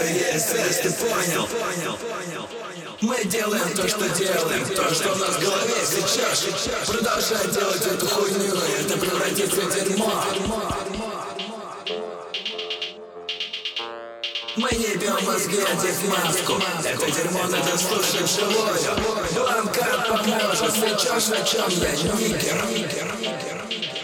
это есть связь, ты понял? Мы делаем то, что делаем, то, что у нас в голове сейчас. Продолжай делать эту хуйню, и это превратится в дерьмо. Мы не бьем мозги, одев маску. Это дерьмо надо слушать живое. Бланка поможет, свечешь, на чем я нигер.